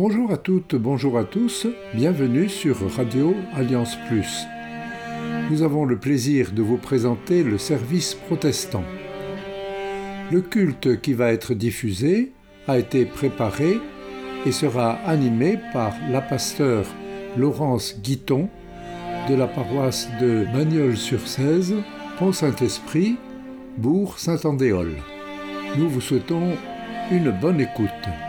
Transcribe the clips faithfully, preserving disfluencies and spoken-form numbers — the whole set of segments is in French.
Bonjour à toutes, bonjour à tous, bienvenue sur Radio Alliance Plus. Nous avons le plaisir de vous présenter le service protestant. Le culte qui va être diffusé a été préparé et sera animé par la pasteure Laurence Guiton de la paroisse de Bagnols-sur-Cèze, Pont-Saint-Esprit, Bourg Saint-Andéol. Nous vous souhaitons une bonne écoute.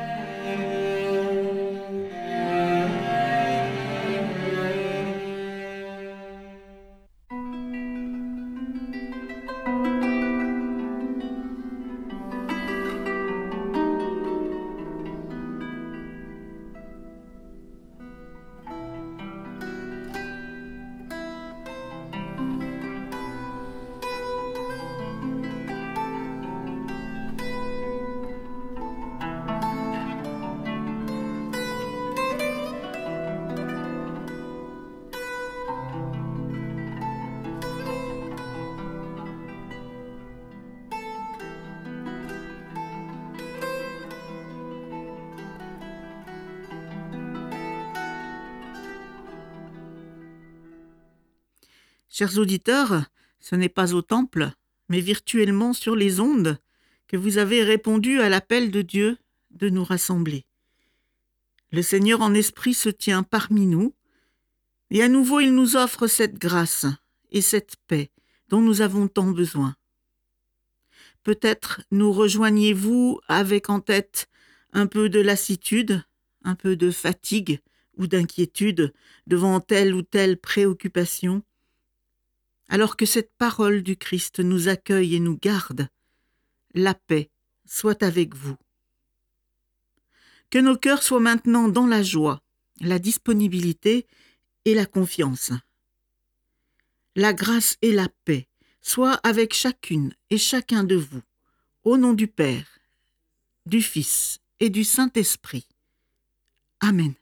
Chers auditeurs, ce n'est pas au temple, mais virtuellement sur les ondes, que vous avez répondu à l'appel de Dieu de nous rassembler. Le Seigneur en esprit se tient parmi nous, et à nouveau il nous offre cette grâce et cette paix dont nous avons tant besoin. Peut-être nous rejoignez-vous avec en tête un peu de lassitude, un peu de fatigue ou d'inquiétude devant telle ou telle préoccupation, alors que cette parole du Christ nous accueille et nous garde. La paix soit avec vous. Que nos cœurs soient maintenant dans la joie, la disponibilité et la confiance. La grâce et la paix soient avec chacune et chacun de vous, au nom du Père, du Fils et du Saint-Esprit. Amen.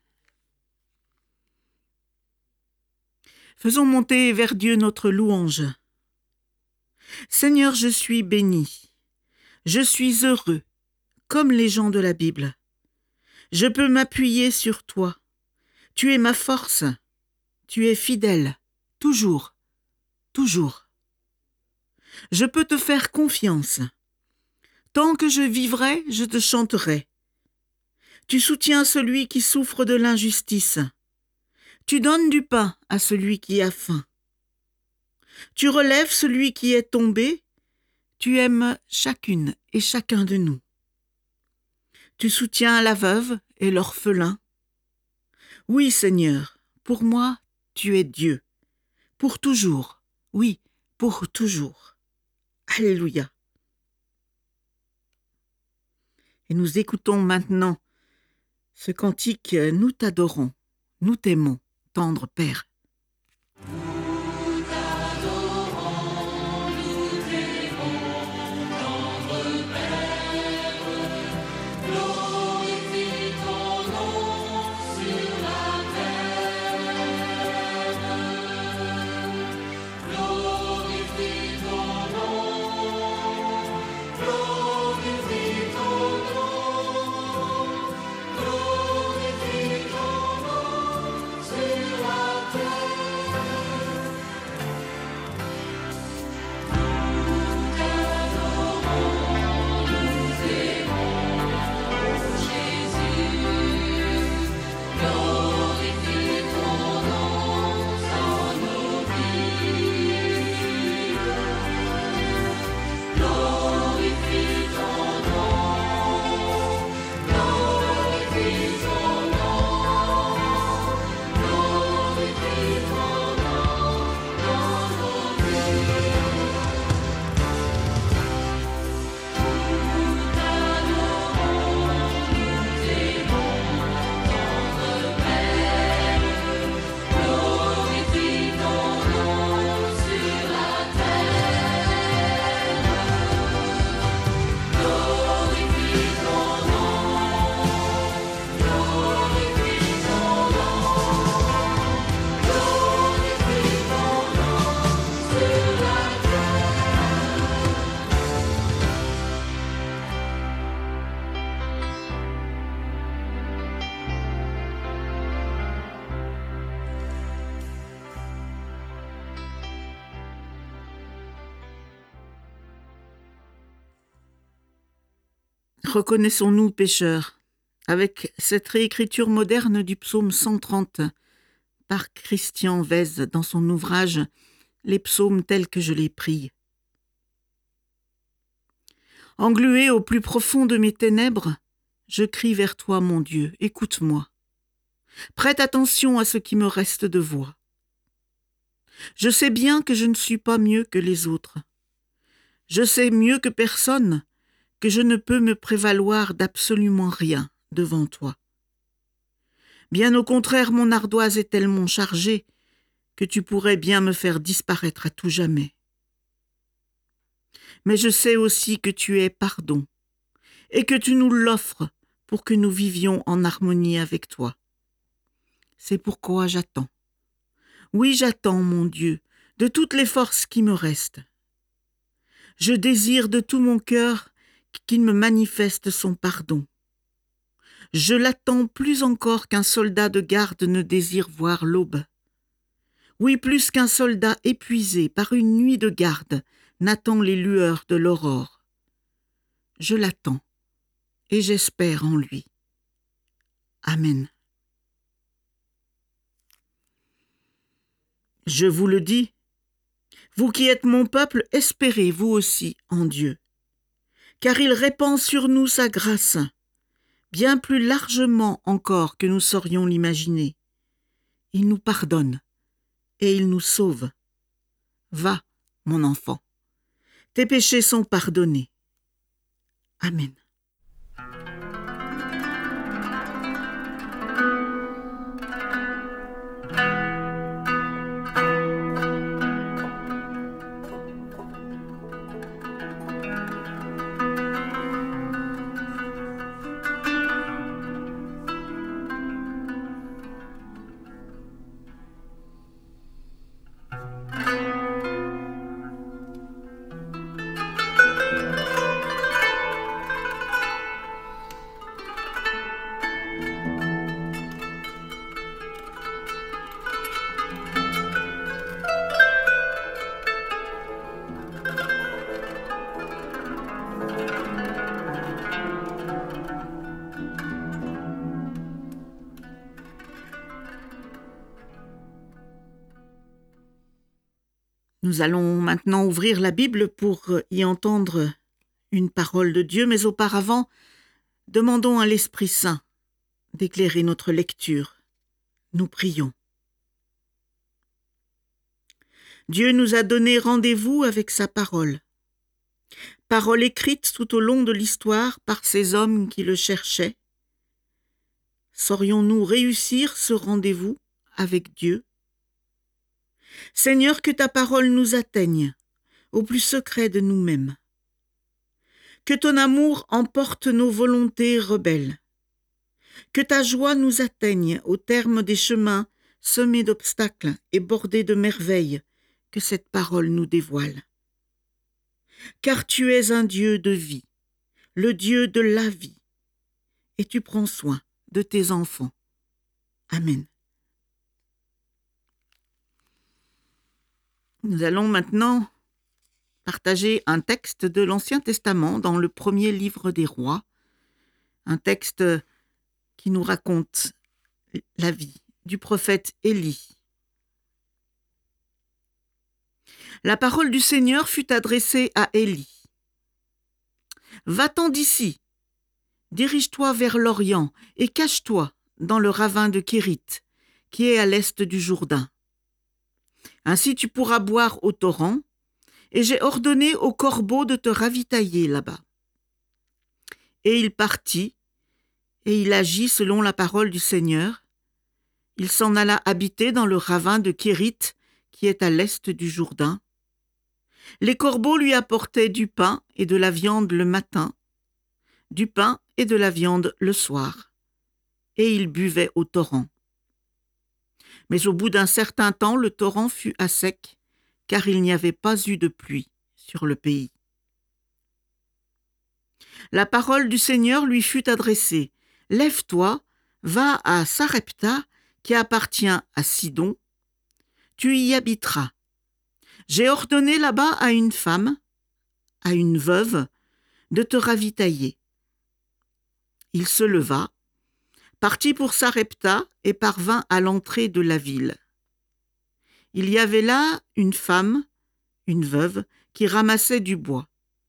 Faisons monter vers Dieu notre louange. Seigneur, je suis béni, je suis heureux, comme les gens de la Bible. Je peux m'appuyer sur toi. Tu es ma force, tu es fidèle, toujours, toujours. Je peux te faire confiance. Tant que je vivrai, je te chanterai. Tu soutiens celui qui souffre de l'injustice. Tu donnes du pain à celui qui a faim. Tu relèves celui qui est tombé. Tu aimes chacune et chacun de nous. Tu soutiens la veuve et l'orphelin. Oui, Seigneur, pour moi, tu es Dieu. Pour toujours, oui, pour toujours. Alléluia. Et nous écoutons maintenant ce cantique « Nous t'adorons, nous t'aimons ». Tendre Père. Sur la terre. Reconnaissons-nous pécheurs, avec cette réécriture moderne du psaume cent trente par Christian Vez dans son ouvrage « Les psaumes tels que je les prie ». Englué au plus profond de mes ténèbres, je crie vers toi, mon Dieu, écoute-moi. Prête attention à ce qui me reste de voix. Je sais bien que je ne suis pas mieux que les autres. Je sais mieux que personne que je ne peux me prévaloir d'absolument rien devant toi. Bien au contraire, mon ardoise est tellement chargée que tu pourrais bien me faire disparaître à tout jamais. Mais je sais aussi que tu es pardon et que tu nous l'offres pour que nous vivions en harmonie avec toi. C'est pourquoi j'attends. Oui, j'attends, mon Dieu, de toutes les forces qui me restent. Je désire de tout mon cœur qu'il me manifeste son pardon. Je l'attends plus encore qu'un soldat de garde ne désire voir l'aube. Oui, plus qu'un soldat épuisé par une nuit de garde n'attend les lueurs de l'aurore. Je l'attends et j'espère en lui. Amen. Je vous le dis, vous qui êtes mon peuple, espérez vous aussi en Dieu, car il répand sur nous sa grâce, bien plus largement encore que nous saurions l'imaginer. Il nous pardonne et il nous sauve. Va, mon enfant, tes péchés sont pardonnés. Amen. Nous allons maintenant ouvrir la Bible pour y entendre une parole de Dieu, mais auparavant, demandons à l'Esprit Saint d'éclairer notre lecture. Nous prions. Dieu nous a donné rendez-vous avec sa parole. Parole écrite tout au long de l'histoire par ces hommes qui le cherchaient. Saurions-nous réussir ce rendez-vous avec Dieu ? Seigneur, que ta parole nous atteigne au plus secret de nous-mêmes. Que ton amour emporte nos volontés rebelles. Que ta joie nous atteigne au terme des chemins semés d'obstacles et bordés de merveilles que cette parole nous dévoile. Car tu es un Dieu de vie, le Dieu de la vie, et tu prends soin de tes enfants. Amen. Nous allons maintenant partager un texte de l'Ancien Testament dans le premier livre des Rois, un texte qui nous raconte la vie du prophète Élie. La parole du Seigneur fut adressée à Élie. « Va-t'en d'ici, dirige-toi vers l'Orient et cache-toi dans le ravin de Kérith, qui est à l'est du Jourdain. Ainsi tu pourras boire au torrent, et j'ai ordonné aux corbeaux de te ravitailler là-bas. » Et il partit, et il agit selon la parole du Seigneur. Il s'en alla habiter dans le ravin de Kérith, qui est à l'est du Jourdain. Les corbeaux lui apportaient du pain et de la viande le matin, du pain et de la viande le soir, et il buvait au torrent. Mais au bout d'un certain temps, le torrent fut à sec, car il n'y avait pas eu de pluie sur le pays. La parole du Seigneur lui fut adressée. « Lève-toi, va à Sarepta, qui appartient à Sidon. Tu y habiteras. J'ai ordonné là-bas à une femme, à une veuve, de te ravitailler. il se leva, partit pour Sarepta et parvint à l'entrée de la ville. Il y avait là une femme, une veuve, qui ramassait du bois.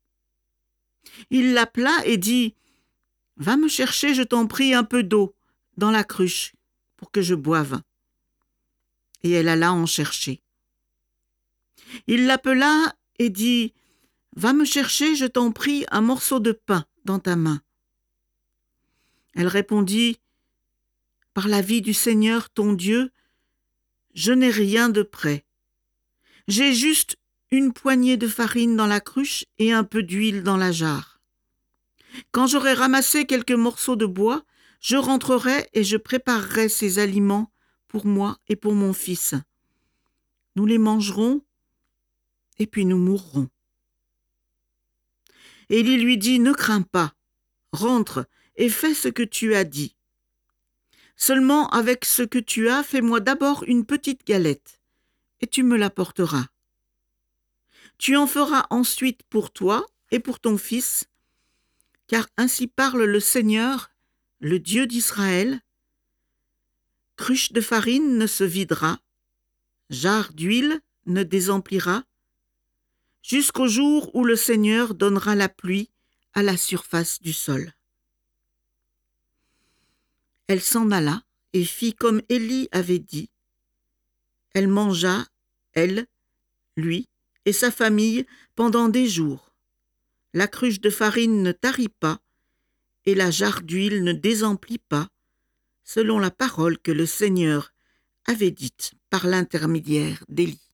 Il l'appela et dit « Va me chercher, je t'en prie, un peu d'eau dans la cruche pour que je boive. » Et elle alla en chercher. Il l'appela et dit « Va me chercher, je t'en prie, un morceau de pain dans ta main. » Elle répondit « Par la vie du Seigneur, ton Dieu, je n'ai rien de près. J'ai juste une poignée de farine dans la cruche et un peu d'huile dans la jarre. Quand j'aurai ramassé quelques morceaux de bois, je rentrerai et je préparerai ces aliments pour moi et pour mon fils. Nous les mangerons et puis nous mourrons. » Élie lui dit « Ne crains pas, rentre et fais ce que tu as dit. Seulement avec ce que tu as, fais-moi d'abord une petite galette, et tu me l'apporteras. Tu en feras ensuite pour toi et pour ton fils, car ainsi parle le Seigneur, le Dieu d'Israël. Cruche de farine ne se videra, jarre d'huile ne désemplira, jusqu'au jour où le Seigneur donnera la pluie à la surface du sol. » Elle s'en alla et fit comme Élie avait dit. Elle mangea, elle, lui et sa famille pendant des jours. La cruche de farine ne tarit pas et la jarre d'huile ne désemplit pas, selon la parole que le Seigneur avait dite par l'intermédiaire d'Élie.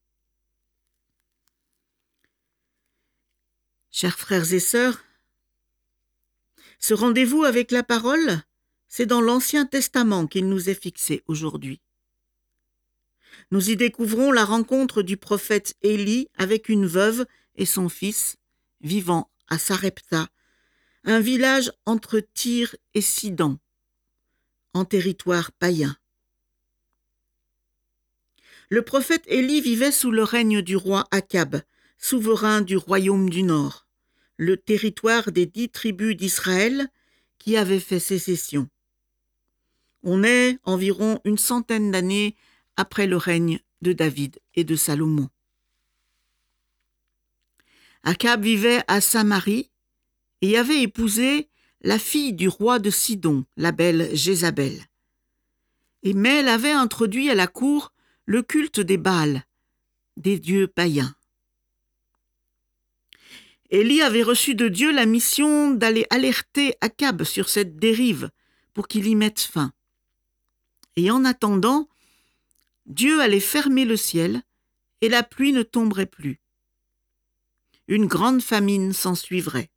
Chers frères et sœurs, ce rendez-vous avec la parole, c'est dans l'Ancien Testament qu'il nous est fixé aujourd'hui. Nous y découvrons la rencontre du prophète Élie avec une veuve et son fils, vivant à Sarepta, un village entre Tyr et Sidon, en territoire païen. Le prophète Élie vivait sous le règne du roi Akab, souverain du royaume du Nord, le territoire des dix tribus d'Israël qui avaient fait sécession. On est environ une centaine d'années après le règne de David et de Salomon. Akab vivait à Samarie et avait épousé la fille du roi de Sidon, la belle Jézabel. Et mais elle avait introduit à la cour le culte des Baals, des dieux païens. Élie avait reçu de Dieu la mission d'aller alerter Akab sur cette dérive pour qu'il y mette fin. Et en attendant, Dieu allait fermer le ciel et la pluie ne tomberait plus. Une grande famine s'ensuivrait.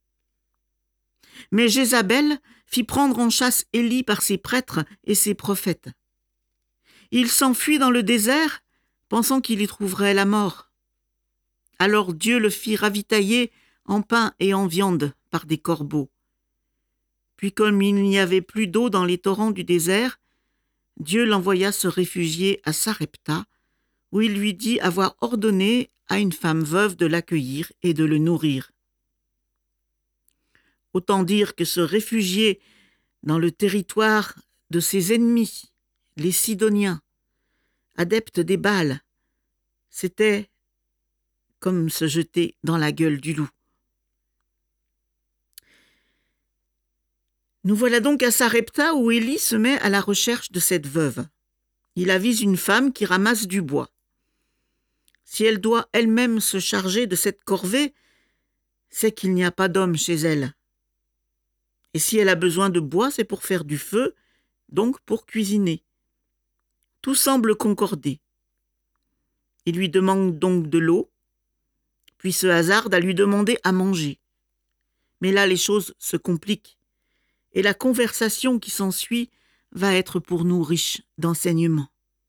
Mais Jézabel fit prendre en chasse Élie par ses prêtres et ses prophètes. Il s'enfuit dans le désert, pensant qu'il y trouverait la mort. Alors Dieu le fit ravitailler en pain et en viande par des corbeaux. Puis comme il n'y avait plus d'eau dans les torrents du désert, Dieu l'envoya se réfugier à Sarepta, où il lui dit avoir ordonné à une femme veuve de l'accueillir et de le nourrir. Autant dire que se réfugier dans le territoire de ses ennemis, les Sidoniens, adeptes des Baals, c'était comme se jeter dans la gueule du loup. Nous voilà donc à Sarepta où Élie se met à la recherche de cette veuve. Il avise une femme qui ramasse du bois. Si elle doit elle-même se charger de cette corvée, c'est qu'il n'y a pas d'homme chez elle. Et si elle a besoin de bois, c'est pour faire du feu, donc pour cuisiner. Tout semble concorder. Il lui demande donc de l'eau, puis se hasarde à lui demander à manger. Mais là, les choses se compliquent. Et la conversation qui s'ensuit va être pour nous riche d'enseignements.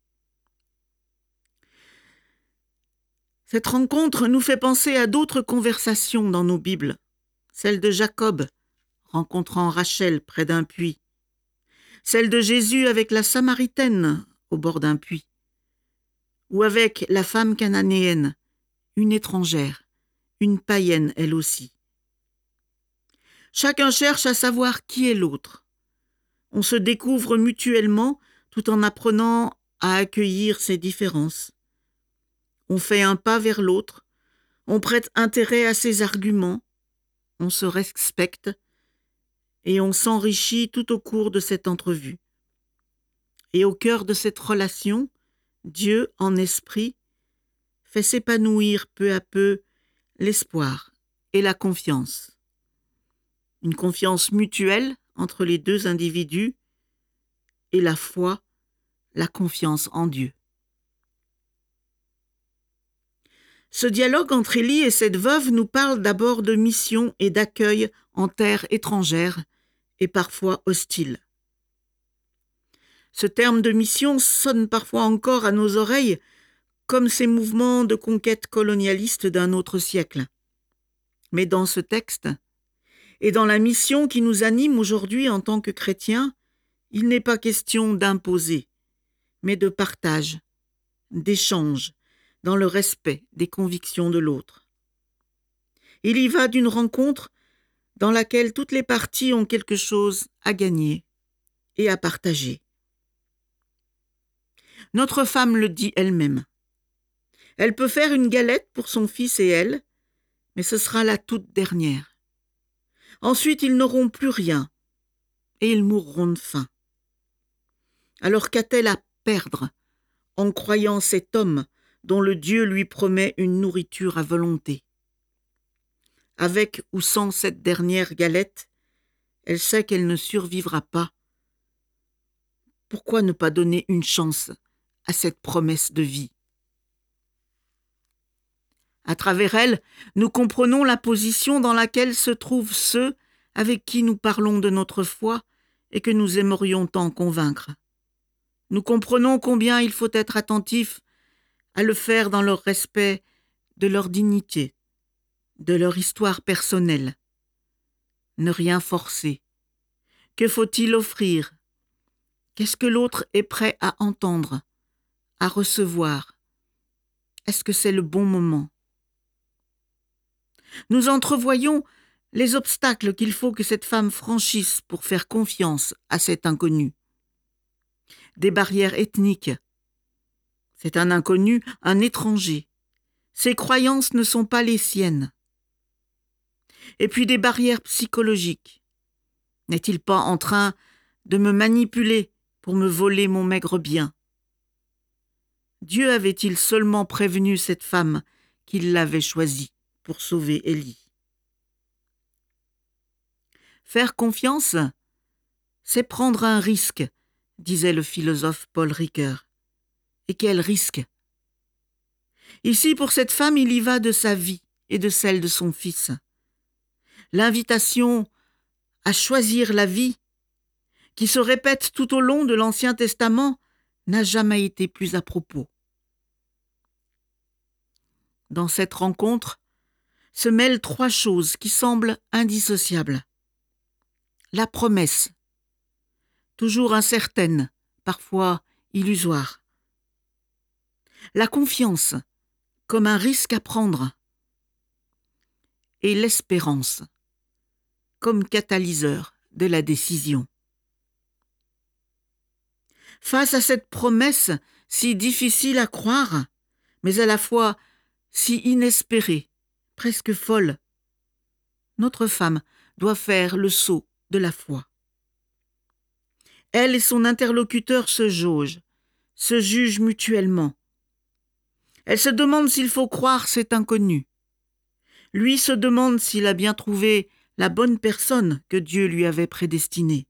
Cette rencontre nous fait penser à d'autres conversations dans nos Bibles, celle de Jacob rencontrant Rachel près d'un puits, celle de Jésus avec la Samaritaine au bord d'un puits, ou avec la femme cananéenne, une étrangère, une païenne elle aussi. Chacun cherche à savoir qui est l'autre. On se découvre mutuellement tout en apprenant à accueillir ses différences. On fait un pas vers l'autre, on prête intérêt à ses arguments, on se respecte et on s'enrichit tout au cours de cette entrevue. Et au cœur de cette relation, Dieu, en esprit, fait s'épanouir peu à peu l'espoir et la confiance. Une confiance mutuelle entre les deux individus et la foi, la confiance en Dieu. Ce dialogue entre Élie et cette veuve nous parle d'abord de mission et d'accueil en terre étrangère et parfois hostile. Ce terme de mission sonne parfois encore à nos oreilles comme ces mouvements de conquête colonialiste d'un autre siècle. Mais dans ce texte, et dans la mission qui nous anime aujourd'hui en tant que chrétiens, il n'est pas question d'imposer, mais de partage, d'échange, dans le respect des convictions de l'autre. Il y va d'une rencontre dans laquelle toutes les parties ont quelque chose à gagner et à partager. Notre femme le dit elle-même. Elle peut faire une galette pour son fils et elle, mais ce sera la toute dernière. Ensuite, ils n'auront plus rien et ils mourront de faim. Alors qu'a-t-elle à perdre en croyant cet homme dont le Dieu lui promet une nourriture à volonté? Avec ou sans cette dernière galette, elle sait qu'elle ne survivra pas. Pourquoi ne pas donner une chance à cette promesse de vie? À travers elle, nous comprenons la position dans laquelle se trouvent ceux avec qui nous parlons de notre foi et que nous aimerions tant convaincre. Nous comprenons combien il faut être attentif à le faire dans leur respect de leur dignité, de leur histoire personnelle. Ne rien forcer. Que faut-il offrir? Qu'est-ce que l'autre est prêt à entendre, à recevoir? Est-ce que c'est le bon moment? Nous entrevoyons les obstacles qu'il faut que cette femme franchisse pour faire confiance à cet inconnu. Des barrières ethniques. C'est un inconnu, un étranger. Ses croyances ne sont pas les siennes. Et puis des barrières psychologiques. N'est-il pas en train de me manipuler pour me voler mon maigre bien? Dieu avait-il seulement prévenu cette femme qu'il l'avait choisie pour sauver Élie? Faire confiance, c'est prendre un risque, disait le philosophe Paul Ricoeur. Et quel risque? Ici, pour cette femme, il y va de sa vie et de celle de son fils. L'invitation à choisir la vie, qui se répète tout au long de l'Ancien Testament, n'a jamais été plus à propos. Dans cette rencontre se mêlent trois choses qui semblent indissociables. La promesse, toujours incertaine, parfois illusoire. La confiance, comme un risque à prendre. Et l'espérance, comme catalyseur de la décision. Face à cette promesse si difficile à croire, mais à la fois si inespérée, presque folle, notre femme doit faire le saut de la foi. Elle et son interlocuteur se jaugent, se jugent mutuellement. Elle se demande s'il faut croire cet inconnu. Lui se demande s'il a bien trouvé la bonne personne que Dieu lui avait prédestinée.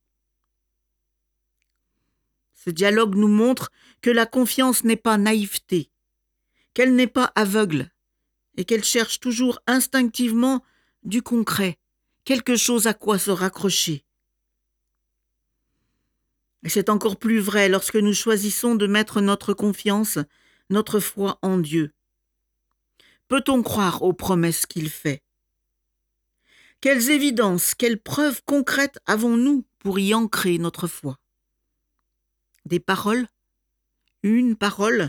Ce dialogue nous montre que la confiance n'est pas naïveté, qu'elle n'est pas aveugle et qu'elle cherche toujours instinctivement du concret, quelque chose à quoi se raccrocher. Et c'est encore plus vrai lorsque nous choisissons de mettre notre confiance, notre foi en Dieu. Peut-on croire aux promesses qu'il fait? Quelles évidences, quelles preuves concrètes avons-nous pour y ancrer notre foi? Des paroles, une parole,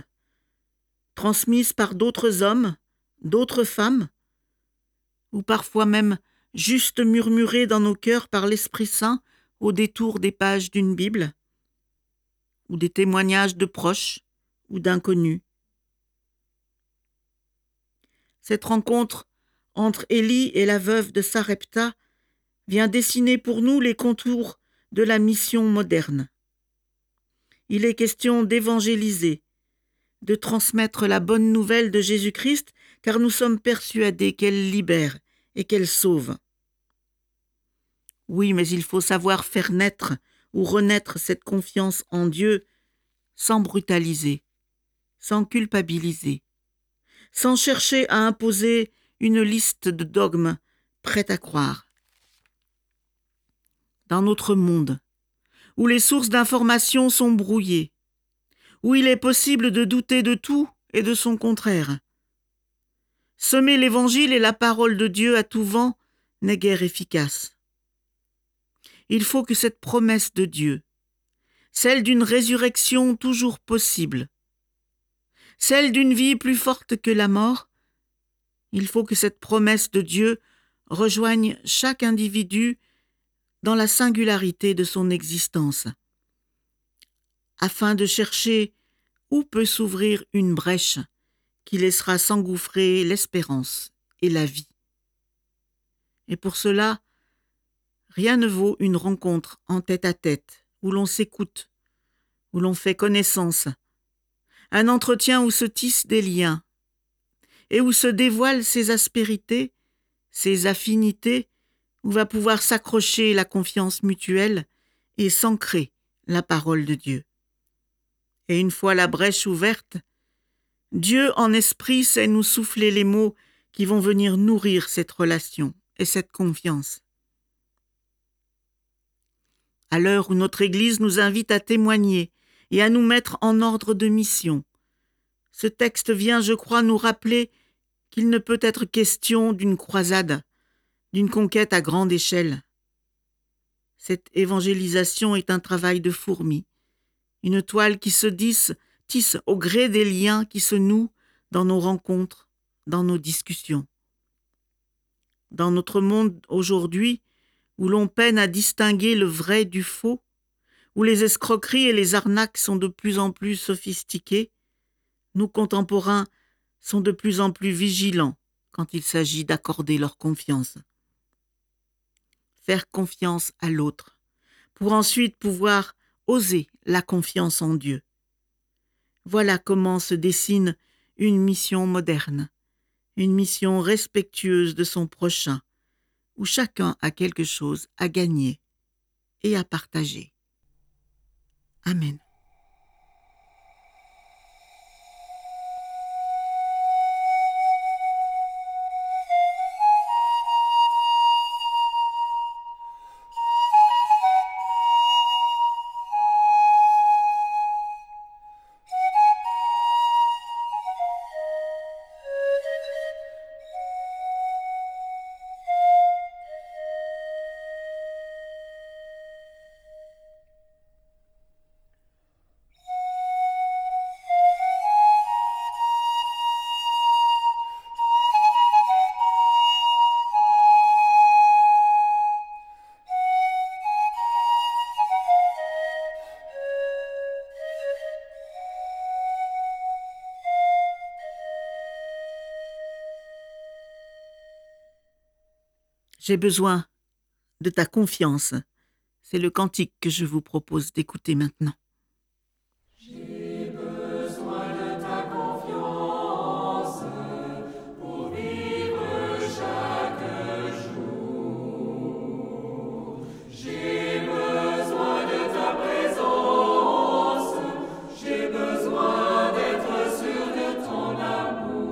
transmise par d'autres hommes, d'autres femmes, ou parfois même juste murmurées dans nos cœurs par l'Esprit Saint au détour des pages d'une Bible, ou des témoignages de proches ou d'inconnus. Cette rencontre entre Élie et la veuve de Sarepta vient dessiner pour nous les contours de la mission moderne. Il est question d'évangéliser, de transmettre la bonne nouvelle de Jésus-Christ, car nous sommes persuadés qu'elle libère et qu'elle sauve. Oui, mais il faut savoir faire naître ou renaître cette confiance en Dieu sans brutaliser, sans culpabiliser, sans chercher à imposer une liste de dogmes prêts à croire. Dans notre monde, où les sources d'information sont brouillées, où il est possible de douter de tout et de son contraire, semer l'Évangile et la parole de Dieu à tout vent n'est guère efficace. Il faut que cette promesse de Dieu, celle d'une résurrection toujours possible, celle d'une vie plus forte que la mort, il faut que cette promesse de Dieu rejoigne chaque individu dans la singularité de son existence, afin de chercher où peut s'ouvrir une brèche qui laissera s'engouffrer l'espérance et la vie. Et pour cela, rien ne vaut une rencontre en tête-à-tête, où l'on s'écoute, où l'on fait connaissance, un entretien où se tissent des liens, et où se dévoilent ses aspérités, ses affinités, où va pouvoir s'accrocher la confiance mutuelle et s'ancrer la parole de Dieu. Et une fois la brèche ouverte, Dieu en esprit sait nous souffler les mots qui vont venir nourrir cette relation et cette confiance. À l'heure où notre Église nous invite à témoigner et à nous mettre en ordre de mission, ce texte vient, je crois, nous rappeler qu'il ne peut être question d'une croisade, d'une conquête à grande échelle. Cette évangélisation est un travail de fourmi, une toile qui se tisse, tisse au gré des liens qui se nouent dans nos rencontres, dans nos discussions. Dans notre monde aujourd'hui, où l'on peine à distinguer le vrai du faux, où les escroqueries et les arnaques sont de plus en plus sophistiquées, nos contemporains sont de plus en plus vigilants quand il s'agit d'accorder leur confiance. Faire confiance à l'autre, pour ensuite pouvoir oser la confiance en Dieu. Voilà comment se dessine une mission moderne, une mission respectueuse de son prochain, où chacun a quelque chose à gagner et à partager. Amen. J'ai besoin de ta confiance. C'est le cantique que je vous propose d'écouter maintenant. J'ai besoin de ta confiance pour vivre chaque jour. J'ai besoin de ta présence. J'ai besoin d'être sûr de ton amour.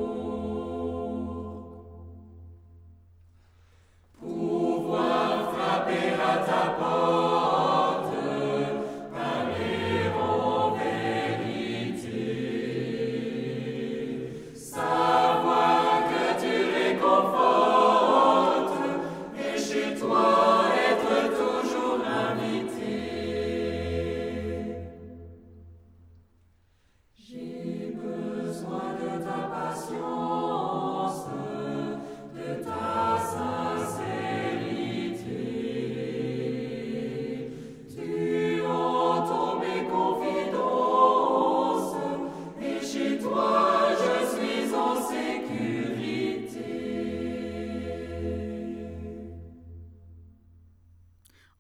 Pouvoir frapper à ta porte, parler en vérité, savoir que tu réconfortes et chez toi être toujours invité. J'ai besoin de ta patience, de ta sincérité.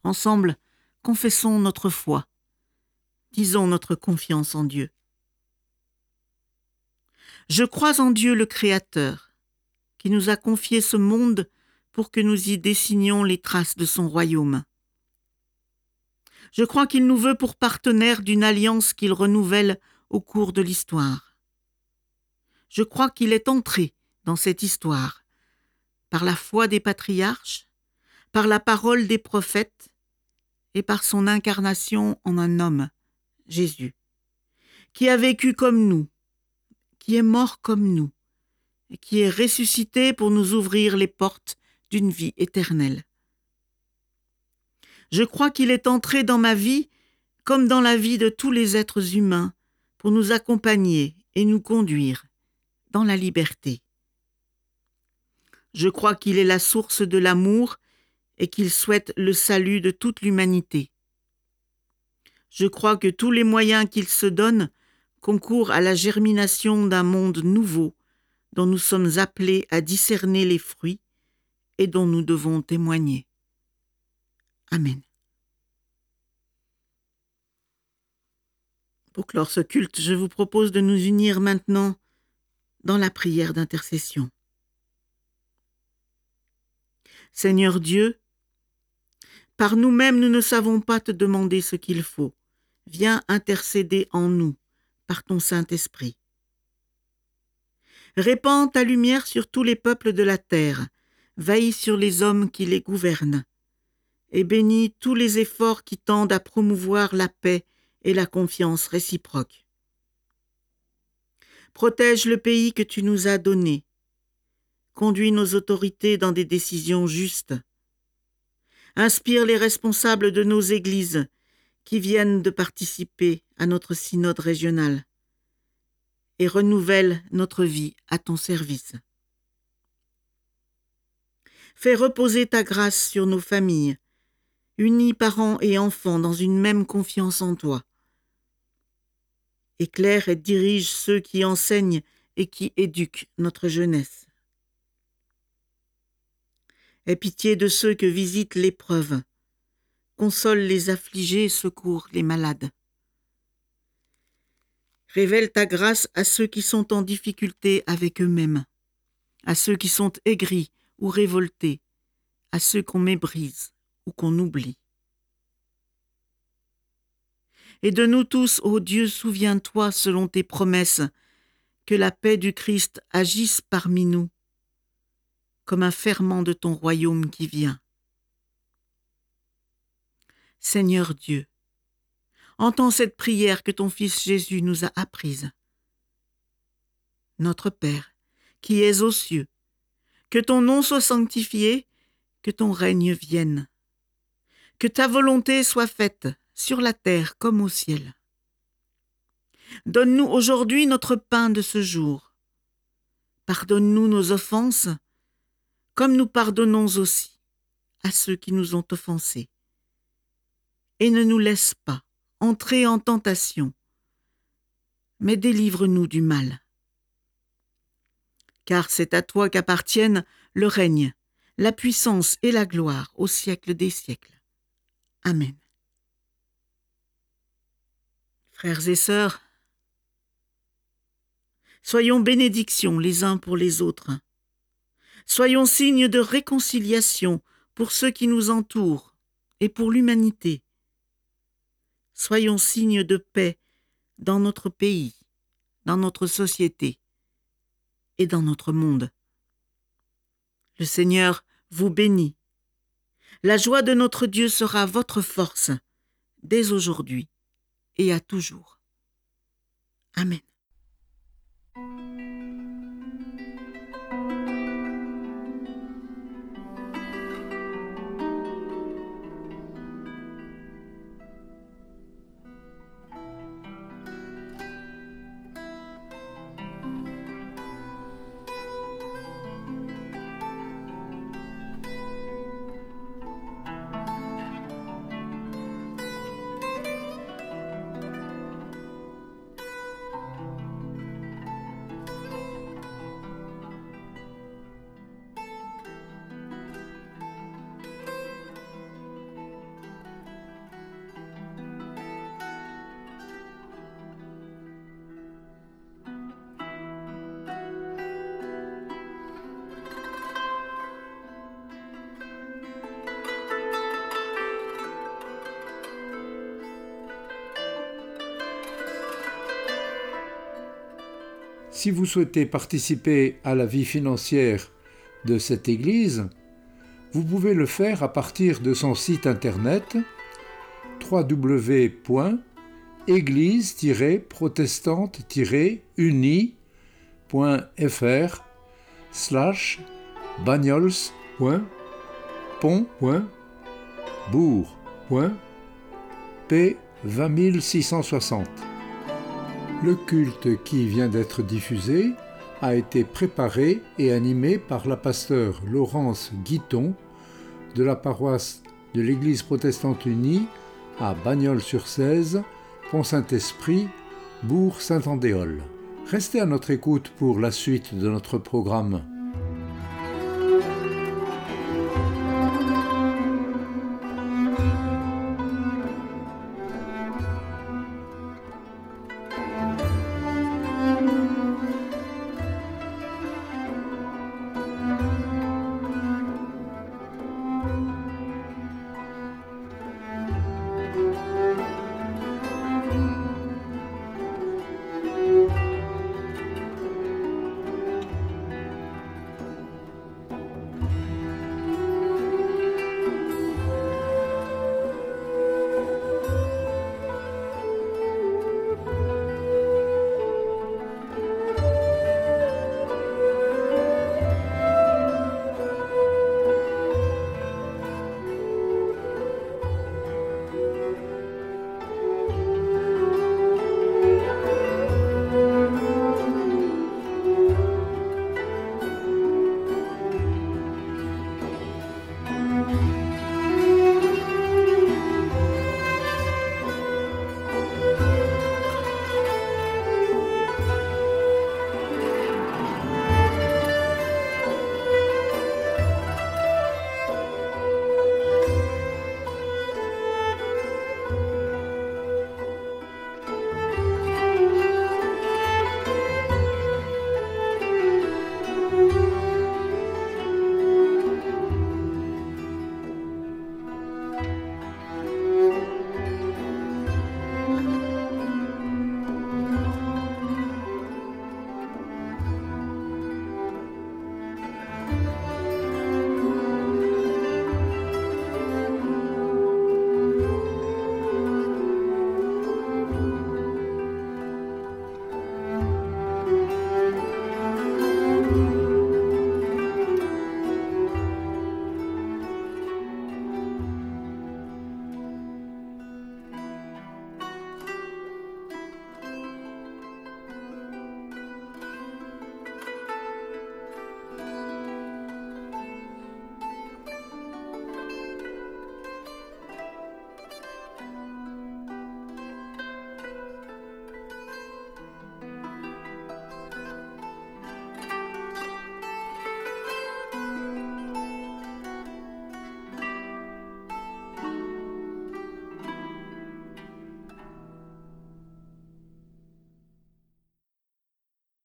Ensemble, confessons notre foi. Disons notre confiance en Dieu. Je crois en Dieu le Créateur, qui nous a confié ce monde pour que nous y dessinions les traces de son royaume. Je crois qu'il nous veut pour partenaires d'une alliance qu'il renouvelle au cours de l'histoire. Je crois qu'il est entré dans cette histoire par la foi des patriarches, par la parole des prophètes et par son incarnation en un homme, Jésus, qui a vécu comme nous, qui est mort comme nous et qui est ressuscité pour nous ouvrir les portes d'une vie éternelle. Je crois qu'il est entré dans ma vie comme dans la vie de tous les êtres humains pour nous accompagner et nous conduire dans la liberté. Je crois qu'il est la source de l'amour et qu'il souhaite le salut de toute l'humanité. Je crois que tous les moyens qu'il se donne concourent à la germination d'un monde nouveau dont nous sommes appelés à discerner les fruits et dont nous devons témoigner. Amen. Pour clore ce culte, je vous propose de nous unir maintenant dans la prière d'intercession. Seigneur Dieu, par nous-mêmes nous ne savons pas te demander ce qu'il faut. Viens intercéder en nous par ton Saint-Esprit. Répands ta lumière sur tous les peuples de la terre, veille sur les hommes qui les gouvernent, et bénis tous les efforts qui tendent à promouvoir la paix et la confiance réciproque. Protège le pays que tu nous as donné. Conduis nos autorités dans des décisions justes. Inspire les responsables de nos églises qui viennent de participer à notre synode régional et renouvelle notre vie à ton service. Fais reposer ta grâce sur nos familles, unis parents et enfants dans une même confiance en toi. Éclaire et dirige ceux qui enseignent et qui éduquent notre jeunesse. Aie pitié de ceux que visite l'épreuve. Console les affligés et secours les malades. Révèle ta grâce à ceux qui sont en difficulté avec eux-mêmes, à ceux qui sont aigris ou révoltés, à ceux qu'on méprise ou qu'on oublie. Et de nous tous, ô Dieu, souviens-toi, selon tes promesses, que la paix du Christ agisse parmi nous, comme un ferment de ton royaume qui vient. Seigneur Dieu, entends cette prière que ton Fils Jésus nous a apprise. Notre Père, qui es aux cieux, que ton nom soit sanctifié, que ton règne vienne. Que ta volonté soit faite sur la terre comme au ciel. Donne-nous aujourd'hui notre pain de ce jour. Pardonne-nous nos offenses, comme nous pardonnons aussi à ceux qui nous ont offensés. Et ne nous laisse pas entrer en tentation, mais délivre-nous du mal. Car c'est à toi qu'appartiennent le règne, la puissance et la gloire au siècle des siècles. Amen. Frères et sœurs, soyons bénédictions les uns pour les autres. Soyons signes de réconciliation pour ceux qui nous entourent et pour l'humanité. Soyons signes de paix dans notre pays, dans notre société et dans notre monde. Le Seigneur vous bénit. La joie de notre Dieu sera votre force dès aujourd'hui et à toujours. Amen. Si vous souhaitez participer à la vie financière de cette Église, vous pouvez le faire à partir de son site internet w w w point église tiret protestante tiret unie point f r slash bagnols point pont point bourg point p vingt mille six cent soixante. Le culte qui vient d'être diffusé a été préparé et animé par la pasteure Laurence Guiton de la paroisse de l'Église protestante unie à Bagnols-sur-Cèze, Pont-Saint-Esprit, Bourg-Saint-Andéol. Restez à notre écoute pour la suite de notre programme.